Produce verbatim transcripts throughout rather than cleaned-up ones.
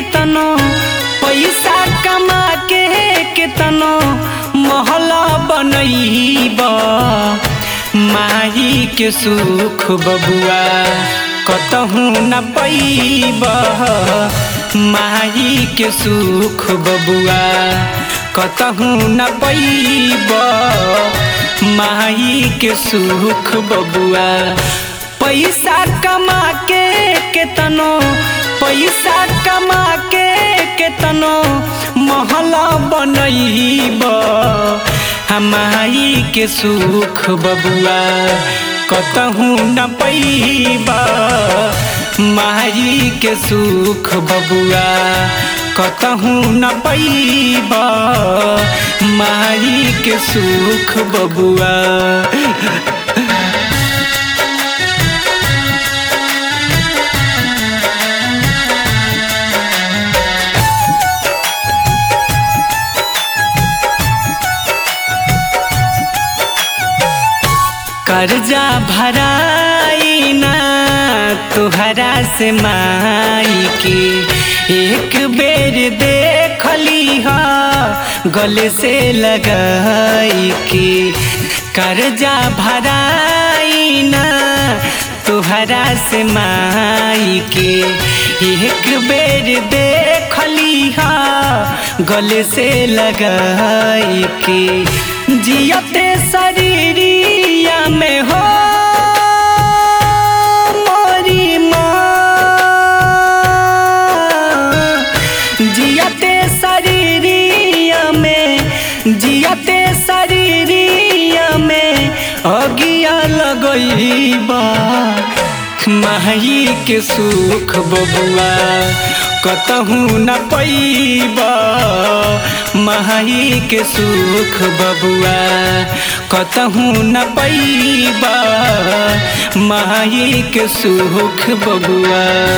केतनो पैसा कमा के केतनो महला बनैब माई के सुख बबुआ कतहू न पैब माई के सुख बबुआ कतहू न पैब माई के सुख बबुआ। पैसा कमा के केतनो पैसा कमा के केतनो महला बनैब माई के सुख बबुआ कतहू न पैब माई के सुख बबुआ कतहू न पैब माई के सुख बबुआ। कर्जा भराई ना तुहरा से माई के एक बेर देख लीहा गले से लगाई के। कर्जा भराई ना तुहरा से माई के एक बेर देख लीहा गले से लगाई के। जियते शरीरिया में हो मोरी माँ जियते शरीरिया में जियते शरीरिया में अगिया लगैबा माई के सुख बबुआ कतहू न पैब माई के सुख बबुआ कतहू न पैब माई के सुख बबुआ।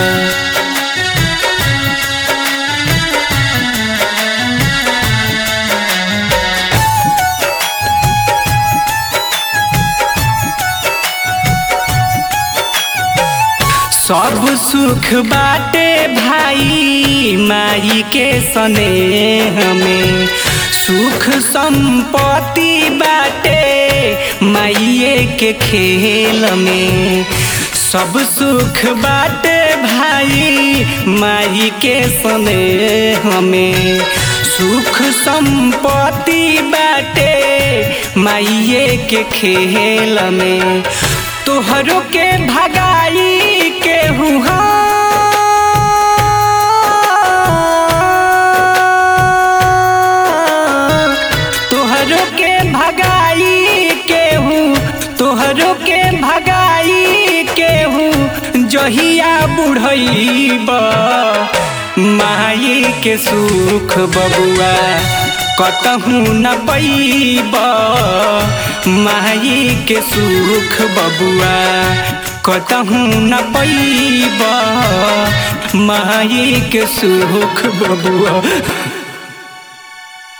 सब सुख बाटे भाई माई के स्नेह में सुख संपत्ति बाटे माइये के खेल में। सब सुख बाटे भाई माई के स्नेह में सुख संपत्ति बाटे माइये के खेल में। तोहरों के भगाई के हुआ तोहरों के भगाई के हूँ तोहरों के भगाई के हूँ जहिया बुढ़ैब माई के सुख बबुआ कतहू न पैब माई के सुख बबुआ कतहू न पैब माई के सुख बबुआ।